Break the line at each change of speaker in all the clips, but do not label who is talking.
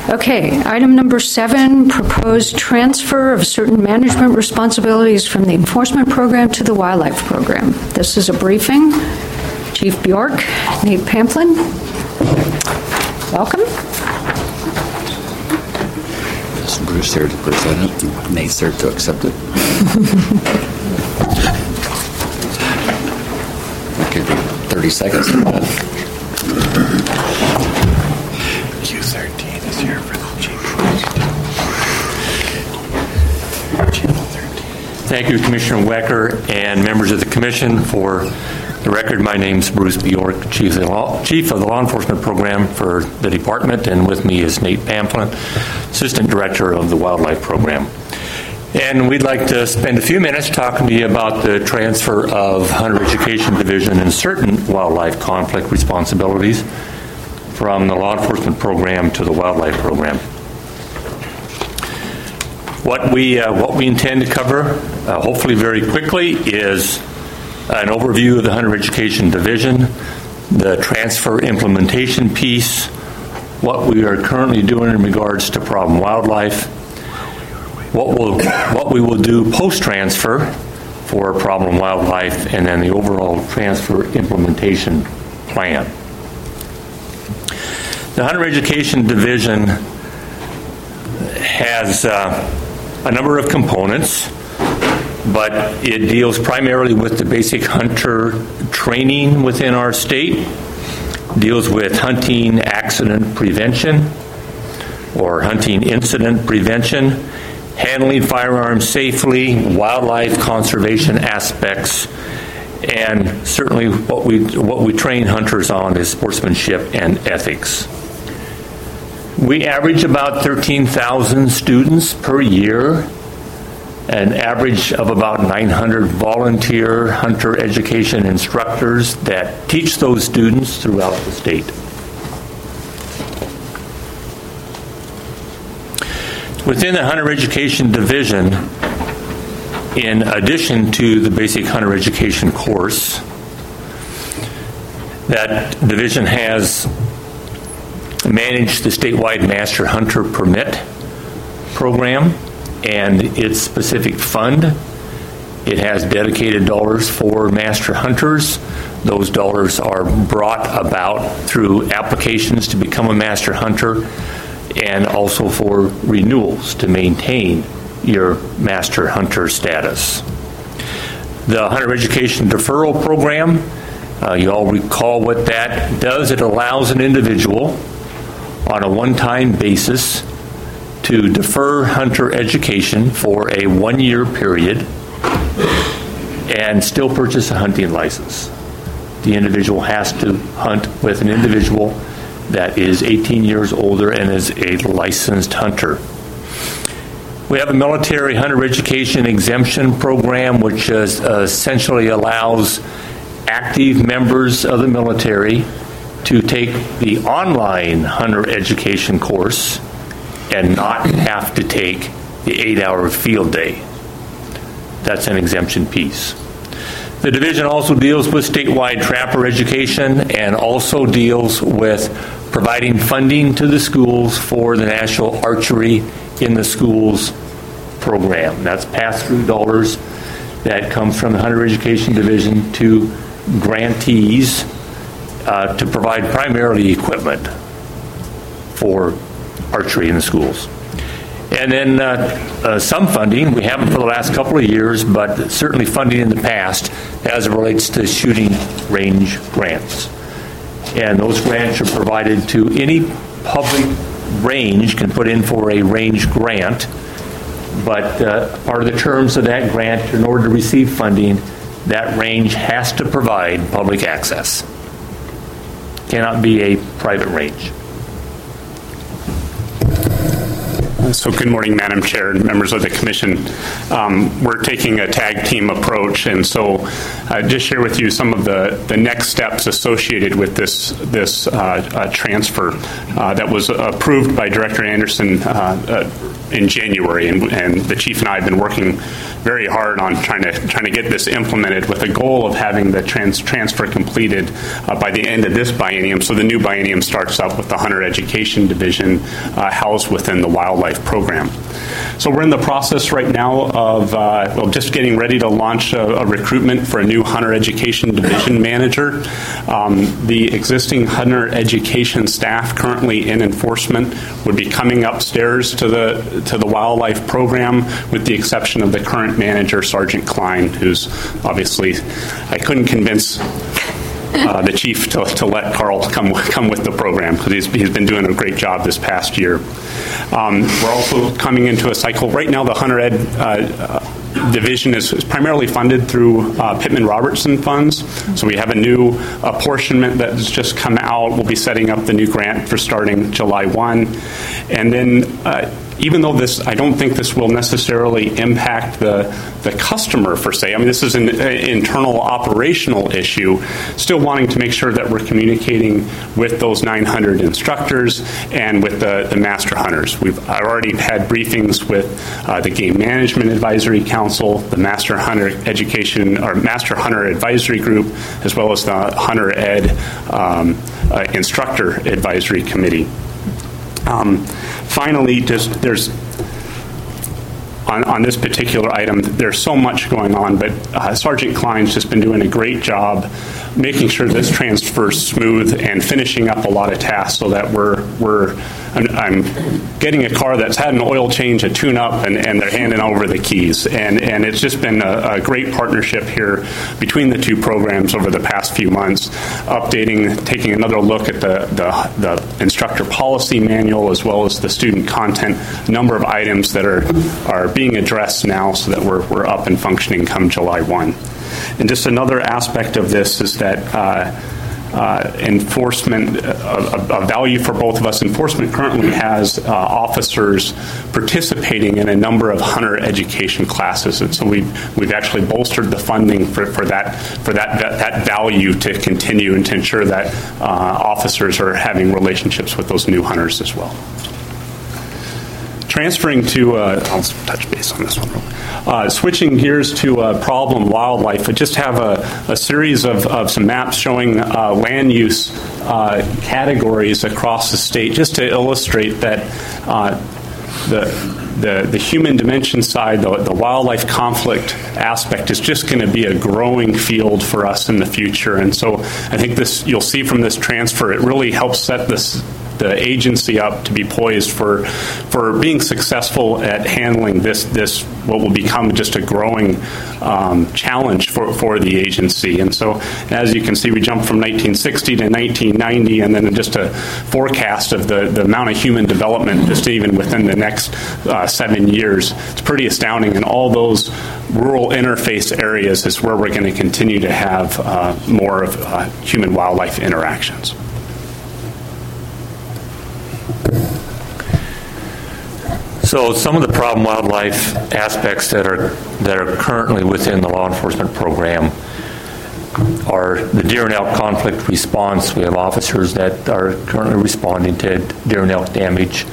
Okay, item number 7, proposed transfer of certain management responsibilities from the enforcement program to the wildlife program. This is a briefing. Chief Bjork, Nate Pamplin, welcome.
Is Bruce here to present it? Nate's there to accept it. I'll give you 30 seconds for that. Q13 is here for the chief.
Channel 13. Thank you, Commissioner Wecker and members of the Commission. For the record, my name's Bruce Bjork, Chief of the Law Enforcement Program for the Department, and with me is Nate Pamplin, Assistant Director of the Wildlife Program. And we'd like to spend a few minutes talking to you about the transfer of Hunter Education Division and certain wildlife conflict responsibilities from the Law Enforcement Program to the Wildlife Program. What we intend to cover, hopefully very quickly, is an overview of the Hunter Education Division, the transfer implementation piece, what we are currently doing in regards to problem wildlife, what we will do post-transfer for problem wildlife, and then the overall transfer implementation plan. The Hunter Education Division has a number of components, but it deals primarily with the basic hunter training within our state, deals with hunting accident prevention or hunting incident prevention, handling firearms safely, wildlife conservation aspects, and certainly what we train hunters on is sportsmanship and ethics. We average about 13,000 students per year, an average of about 900 volunteer hunter education instructors that teach those students throughout the state. Within the Hunter Education Division, in addition to the basic hunter education course, that division has managed the statewide Master Hunter Permit program and its specific fund. It has dedicated dollars for master hunters. Those dollars are brought about through applications to become a master hunter and also for renewals to maintain your master hunter status. The Hunter Education Deferral Program, you all recall what that does. It allows an individual on a one-time basis to defer hunter education for a 1-year period and still purchase a hunting license. The individual has to hunt with an individual that is 18 years older and is a licensed hunter. We have a military hunter education exemption program, which essentially allows active members of the military to take the online hunter education course and not have to take the 8-hour field day. That's an exemption piece. The division also deals with statewide trapper education and also deals with providing funding to the schools for the National Archery in the Schools program. That's pass-through dollars that comes from the Hunter Education Division to grantees to provide primarily equipment for archery in the schools. And then some funding, we haven't for the last couple of years, but certainly funding in the past as it relates to shooting range grants. And those grants are provided to any public range can put in for a range grant, but part of the terms of that grant, in order to receive funding, that range has to provide public access. Cannot be a private range.
So good morning, Madam Chair and members of the Commission. We're taking a tag team approach, and so just share with you some of the next steps associated with this transfer that was approved by Director Anderson in January, and the chief and I have been working very hard on trying to get this implemented with the goal of having the transfer completed by the end of this biennium. So the new biennium starts up with the Hunter Education Division housed within the wildlife program. So we're in the process right now of just getting ready to launch a recruitment for a new Hunter Education Division manager. The existing Hunter Education staff currently in enforcement would be coming upstairs to the wildlife program, with the exception of the current manager, Sergeant Klein, who's obviously, I couldn't convince the chief to let Carl come with the program, because he's been doing a great job this past year. We're also coming into a cycle. Right now, the Hunter Ed division is primarily funded through Pittman-Robertson funds. So we have a new apportionment that's just come out. We'll be setting up the new grant for starting July 1. And then even though I don't think this will necessarily impact the customer per se. I mean, this is an internal operational issue. Still wanting to make sure that we're communicating with those 900 instructors and with the master hunters. I've already had briefings with the Game Management Advisory Council, the Master Hunter Education or Master Hunter Advisory Group, as well as the Hunter Ed Instructor Advisory Committee. Finally, there's on this particular item, there's so much going on, but Sergeant Klein's just been doing a great job making sure this transfer's smooth and finishing up a lot of tasks so that I'm getting a car that's had an oil change, a tune-up, and they're handing over the keys. And it's just been a great partnership here between the two programs over the past few months, taking another look at the instructor policy manual as well as the student content, number of items that are being addressed now so that we're up and functioning come July 1. And just another aspect of this is that enforcement, a value for both of us. Enforcement currently has officers participating in a number of hunter education classes, and so we've actually bolstered the funding for that value to continue and to ensure that officers are having relationships with those new hunters as well. Transferring to, I'll touch base on this one. Switching gears to problem wildlife, I just have a series of some maps showing land use categories across the state, just to illustrate that the human dimension side, the wildlife conflict aspect, is just going to be a growing field for us in the future. And so I think you'll see from this transfer, it really helps set the agency up to be poised for being successful at handling this what will become just a growing challenge for the agency. And so, as you can see, we jumped from 1960 to 1990, and then just a forecast of the amount of human development just even within the next 7 years. It's pretty astounding, and all those rural interface areas is where we're going to continue to have more of human-wildlife interactions.
So some of the problem wildlife aspects that are currently within the law enforcement program are the deer and elk conflict response. We have officers that are currently responding to deer and elk damage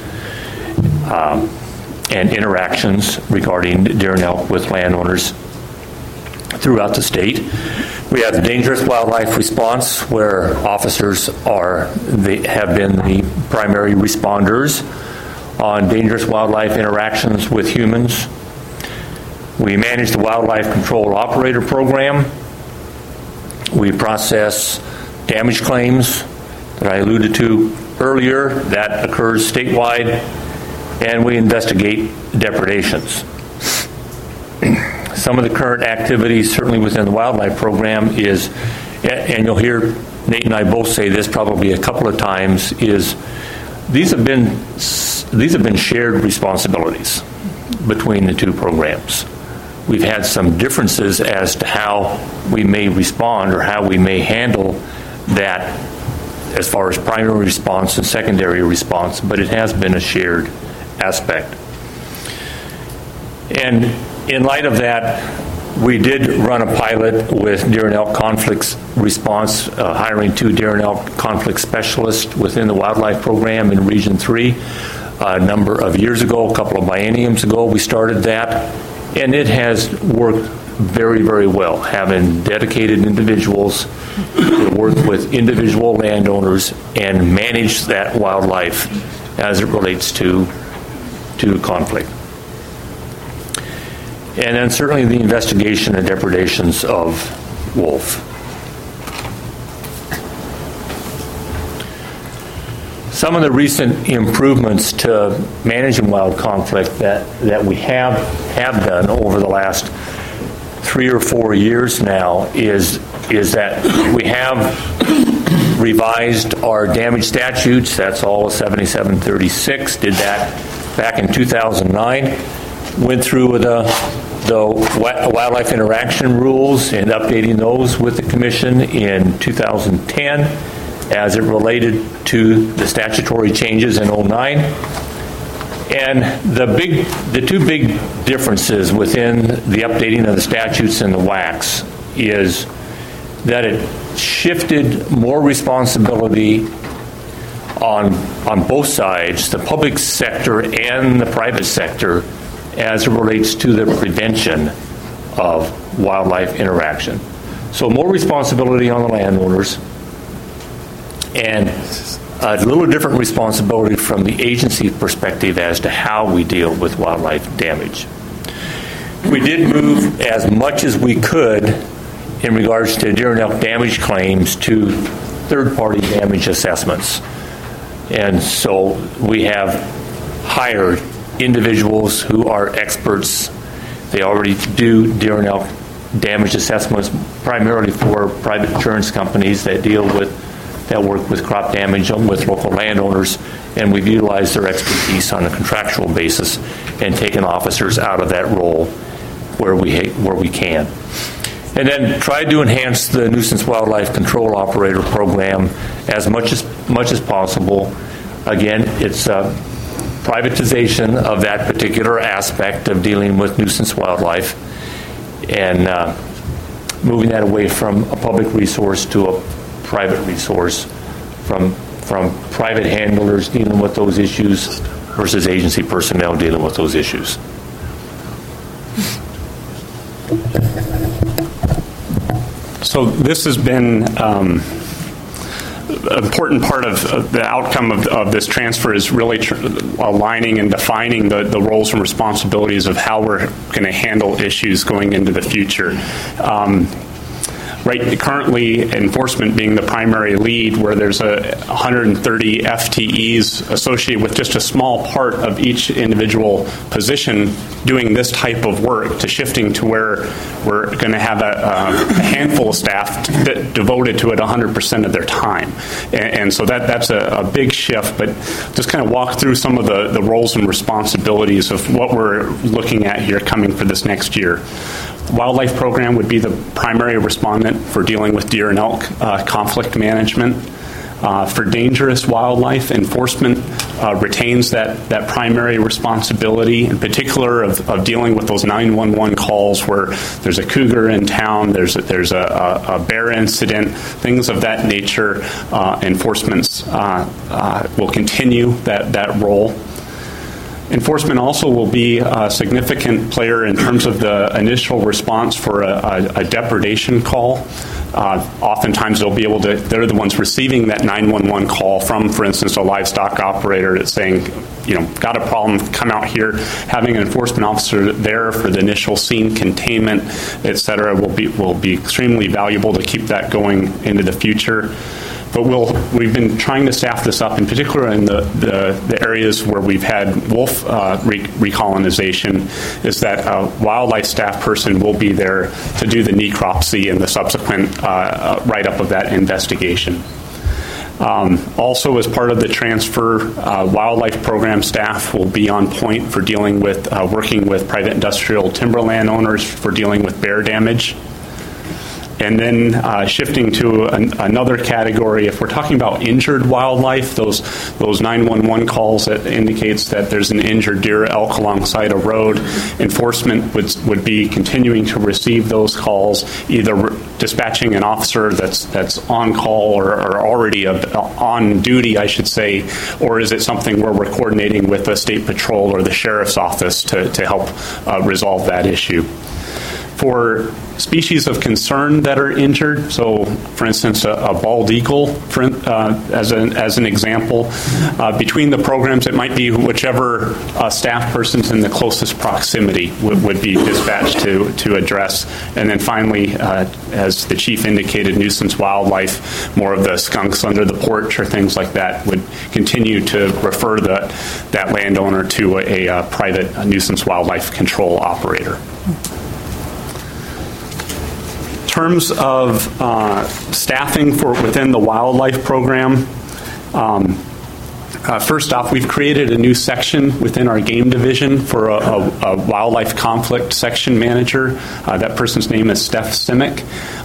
and interactions regarding deer and elk with landowners throughout the state. We have the dangerous wildlife response, where officers have been the primary responders on dangerous wildlife interactions with humans. We manage the Wildlife Control Operator Program. We process damage claims that I alluded to earlier. That occurs statewide. And we investigate depredations. Some of the current activities, certainly within the wildlife program, is, and you'll hear Nate and I both say this probably a couple of times, is these have been shared responsibilities between the two programs. We've had some differences as to how we may respond or how we may handle that as far as primary response and secondary response, but it has been a shared aspect. And in light of that, we did run a pilot with deer and elk conflicts response, hiring 2 deer and elk conflict specialists within the wildlife program in Region 3. a number of years ago, a couple of bienniums ago. We started that, and it has worked very, very well, having dedicated individuals to work with individual landowners and manage that wildlife as it relates to conflict. And then certainly the investigation and depredations of wolf. Some of the recent improvements to managing wild conflict that we have done over the last 3 or 4 years now is that we have revised our damage statutes. That's all of 7736. Did that back in 2009. Went through the wildlife interaction rules and updating those with the Commission in 2010 as it related to the statutory changes in 2009. And the two big differences within the updating of the statutes and the WACs is that it shifted more responsibility on both sides, the public sector and the private sector, as it relates to the prevention of wildlife interaction. So more responsibility on the landowners and a little different responsibility from the agency perspective as to how we deal with wildlife damage. We did move as much as we could in regards to deer and elk damage claims to third-party damage assessments. And so we have hired individuals who are experts. They already do deer and elk damage assessments primarily for private insurance companies that work with crop damage with local landowners, and we've utilized their expertise on a contractual basis and taken officers out of that role where we can. And then tried to enhance the nuisance wildlife control operator program as much as possible. Again, it's privatization of that particular aspect of dealing with nuisance wildlife and moving that away from a public resource to a private resource, from private handlers dealing with those issues versus agency personnel dealing with those issues.
So this has been an important part of the outcome of this transfer is really aligning and defining the roles and responsibilities of how we're going to handle issues going into the future. Right, currently, enforcement being the primary lead, where there's 130 FTEs associated with just a small part of each individual position doing this type of work, to shifting to where we're going to have a handful of staff devoted to it 100% of their time. And so that's a big shift, but just kind of walk through some of the roles and responsibilities of what we're looking at here coming for this next year. Wildlife program would be the primary respondent for dealing with deer and elk conflict management. For dangerous wildlife, enforcement retains that primary responsibility, in particular of dealing with those 911 calls where there's a cougar in town, there's a bear incident, things of that nature. Enforcement will continue that role. Enforcement also will be a significant player in terms of the initial response for a depredation call. Oftentimes they're the ones receiving that 911 call from, for instance, a livestock operator that's saying, got a problem, come out here. Having an enforcement officer there for the initial scene containment, et cetera, will be extremely valuable to keep that going into the future. But we've been trying to staff this up, in particular in the areas where we've had wolf recolonization, is that a wildlife staff person will be there to do the necropsy and the subsequent write-up of that investigation. Also, as part of the transfer, wildlife program staff will be on point for dealing with, working with private industrial timber landowners for dealing with bear damage. And then shifting to another category, if we're talking about injured wildlife, those 911 calls that indicates that there's an injured deer, elk alongside a road, enforcement would be continuing to receive those calls, either dispatching an officer that's on call or already on duty, I should say, or is it something where we're coordinating with the state patrol or the sheriff's office to help resolve that issue. For species of concern that are injured, so for instance a bald eagle as an example, between the programs it might be whichever staff person's in the closest proximity would be dispatched to address. And then finally, as the chief indicated, nuisance wildlife, more of the skunks under the porch or things like that, would continue to refer that landowner to a private nuisance wildlife control operator. In terms of staffing within the wildlife program, first off, we've created a new section within our game division for a wildlife conflict section manager. That person's name is Steph Simic.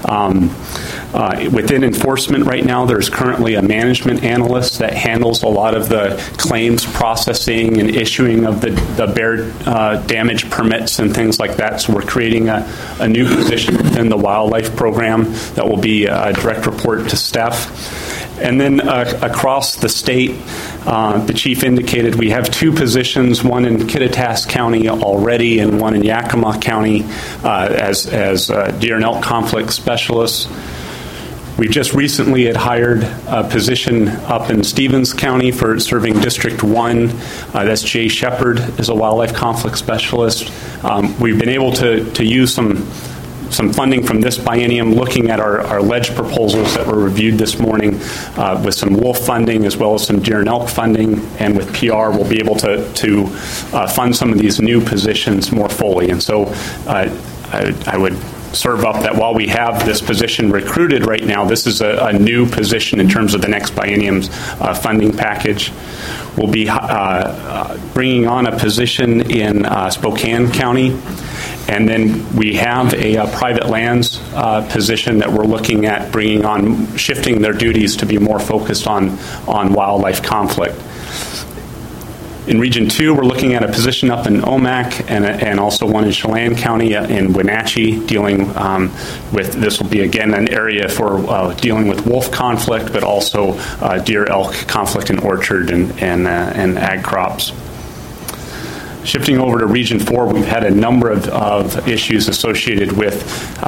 Within enforcement right now, there's currently a management analyst that handles a lot of the claims processing and issuing of the bear damage permits and things like that. So we're creating a new position within the wildlife program that will be a direct report to Steph. And then across the state, the chief indicated we have two positions, one in Kittitas County already and one in Yakima County as deer and elk conflict specialists. We just recently had hired a position up in Stevens County for serving District 1. That's Jay Shepard is a wildlife conflict specialist. We've been able to use some funding from this biennium, looking at our ledge proposals that were reviewed this morning with some wolf funding as well as some deer and elk funding, and with PR we'll be able to fund some of these new positions more fully. And so I would serve up that while we have this position recruited right now, this is a new position in terms of the next biennium's funding package. We'll be bringing on a position in Spokane County. And then we have a private lands position that we're looking at bringing on, shifting their duties to be more focused on wildlife conflict. In Region 2, we're looking at a position up in Omak and also one in Chelan County in Wenatchee, dealing with, this will be again an area for dealing with wolf conflict, but also deer elk conflict in orchard and ag crops. Skirting over to Region 4, we've had a number of issues associated with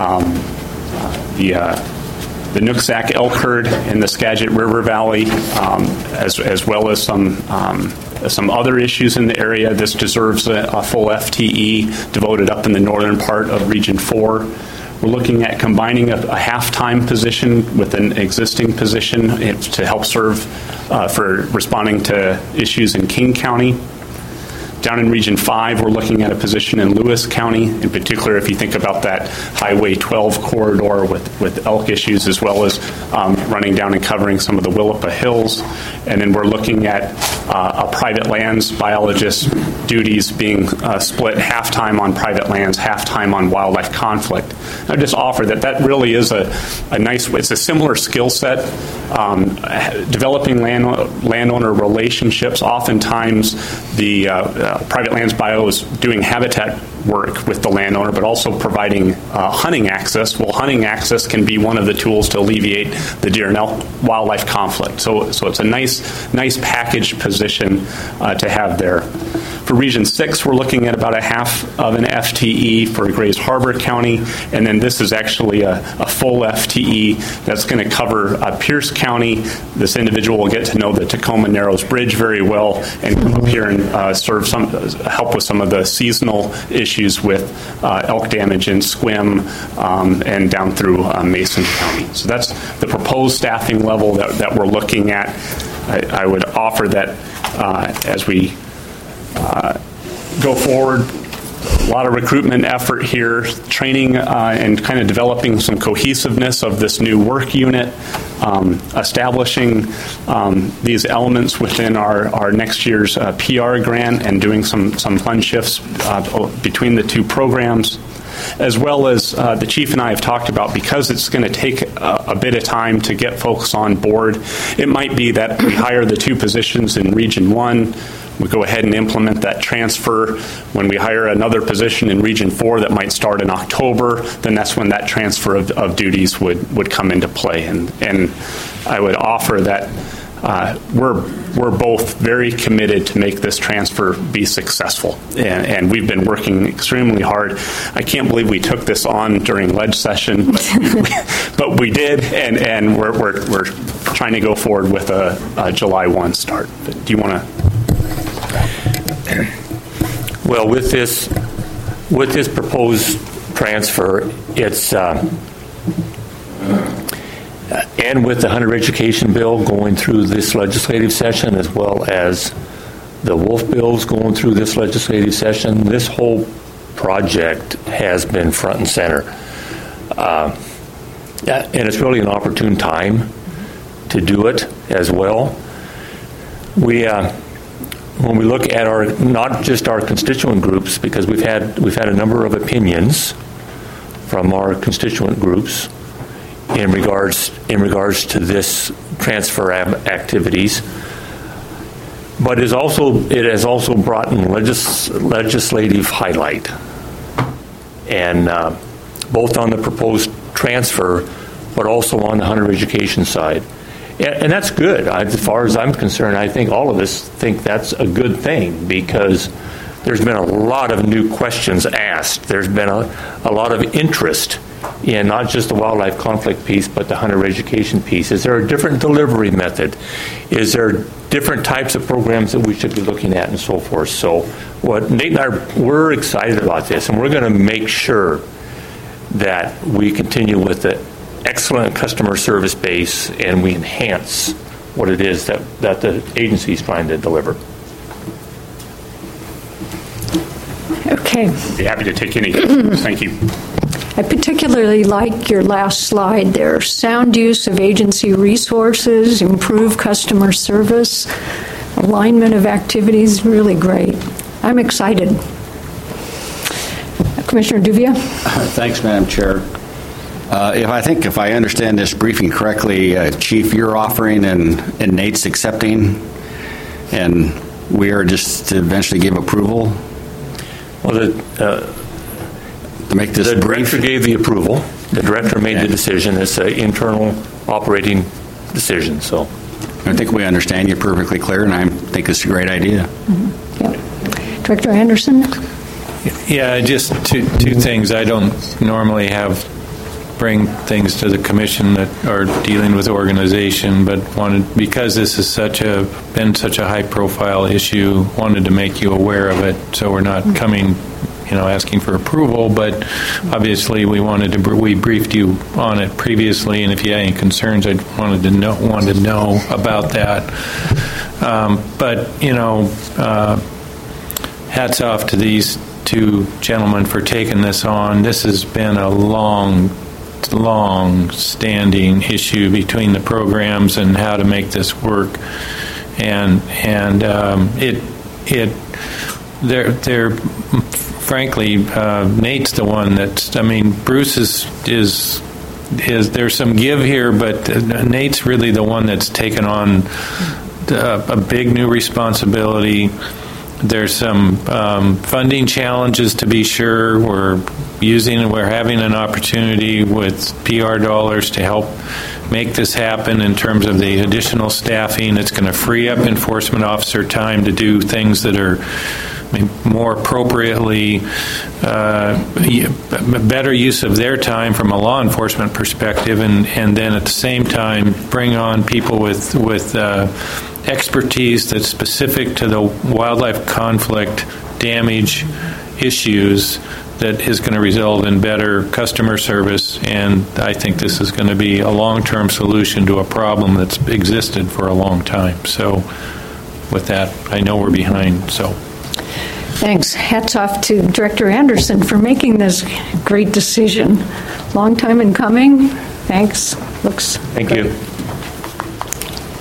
the Nooksack elk herd in the Skagit River Valley, as well as some other issues in the area. This deserves a full FTE devoted up in the northern part of Region 4. We're looking at combining a half-time position with an existing position to help serve for responding to issues in King County. Down in Region 5, we're looking at a position in Lewis County, in particular if you think about that Highway 12 corridor with elk issues, as well as running down and covering some of the Willapa Hills. And then we're looking at a private lands biologist duties being split half-time on private lands, half-time on wildlife conflict. I just offer that really is a nice, it's a similar skill set. Developing landowner relationships, oftentimes the private lands bio is doing habitat work with the landowner, but also providing hunting access. Well, hunting access can be one of the tools to alleviate the deer and elk wildlife conflict. So it's a nice package position to have there. For Region 6, we're looking at about a half of an FTE for Grays Harbor County, and then this is actually a full FTE that's going to cover Pierce County. This individual will get to know the Tacoma Narrows Bridge very well and come up here and help with some of the seasonal issues with elk damage in Sequim and down through Mason County. So that's the proposed staffing level that we're looking at. I would offer that as we go forward, a lot of recruitment effort here, training and kind of developing some cohesiveness of this new work unit, establishing these elements within our next year's PR grant, and doing some fund shifts between the two programs. as well as the chief and I have talked about, because it's going to take a bit of time to get folks on board. It might be that we hire the 2 positions in Region 1, we go ahead and implement that transfer. When we hire another position in Region 4 that might start in October, then that's when that transfer of duties would come into play. And I would offer that we're both very committed to make this transfer be successful, and we've been working extremely hard. I can't believe we took this on during ledge session, but we did, and we're trying to go forward with a July 1 start. But do you want to?
Well, with this proposed transfer, it's and with the Hunter Education Bill going through this legislative session, as well as the Wolf Bills going through this legislative session, this whole project has been front and center. And it's really an opportune time to do it as well. When we look at not just our constituent groups, because we've had a number of opinions from our constituent groups in regards to this transfer activities, but it has also brought in legislative highlight, and both on the proposed transfer, but also on the Hunter Education side. And that's good. As far as I'm concerned, I think all of us think that's a good thing, because there's been a lot of new questions asked. There's been a lot of interest in not just the wildlife conflict piece, but the Hunter Education piece. Is there a different delivery method? Is there different types of programs that we should be looking at, and so forth? So what Nate and we're excited about this, and we're going to make sure that we continue with the excellent customer service base, and we enhance what it is that the agency is trying to deliver.
Okay.
Be happy to take any questions. Thank you.
I particularly like your last slide there. Sound use of agency resources, improve customer service, alignment of activities, really great. I'm excited. Commissioner Duvia?
Thanks, Madam Chair. If I understand this briefing correctly, Chief, you're offering and Nate's accepting, and we are just to eventually give approval?
Well,
to make this
the
brief?
director gave the approval. The director made the decision. It's an internal operating decision. So
I think we understand you perfectly clear, and I think it's a great idea.
Mm-hmm. Yep. Director Anderson?
Yeah, just two things. I don't normally bring things to the commission that are dealing with organization, but because this is been such a high-profile issue, wanted to make you aware of it, so we're not coming, asking for approval. But obviously, we briefed you on it previously, and if you had any concerns, I wanted to know about that. But hats off to these 2 gentlemen for taking this on. This has been a long-standing issue between the programs and how to make this work, and they're frankly, Nate's the one Bruce is there's some give here, but Nate's really the one that's taken on a big new responsibility. There's some funding challenges, to be sure. We're having an opportunity with PR dollars to help make this happen in terms of the additional staffing. It's going to free up enforcement officer time to do things that are more appropriately, better use of their time from a law enforcement perspective, and then at the same time bring on people with expertise that's specific to the wildlife conflict damage issues that is going to result in better customer service. And I think this is going to be a long-term solution to a problem that's existed for a long time. So with that, I know we're behind. So
thanks. Hats off to Director Anderson for making this great decision. Long time in coming. Thanks. Looks
Thank
great.
you.